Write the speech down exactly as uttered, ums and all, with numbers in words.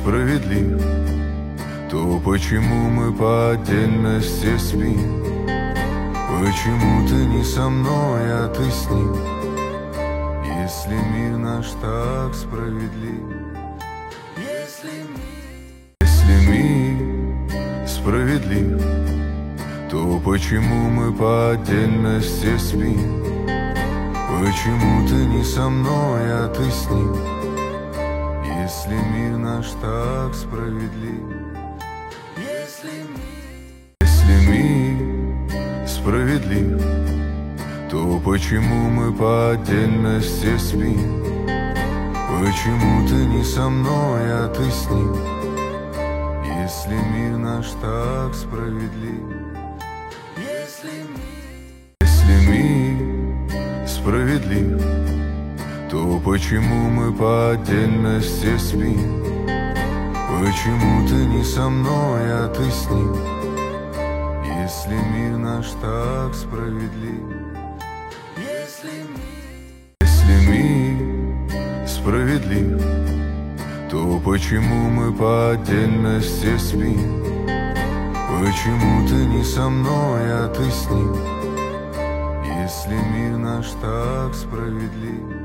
справедлив, то почему мы по отдельности спим? Почему ты не со мной, а ты с ним? Если мир наш так справедлив, если мир, если мир справедлив, то почему мы по отдельности спим? Почему ты не со мной, а ты с ним? Если мир наш так справедлив, если мир, если мир справедлив, то почему мы по отдельности спим? Почему ты не со мной, а ты с ним? Если мир наш так справедлив, если мир, если мир справедлив, то почему мы по отдельности спим? Почему ты не со мной, а ты с ним? Если мир наш так справедлив, если мир, если мир справедлив, то почему мы по отдельности спим? Почему ты не со мной, а ты с ним? Если мир наш так справедлив.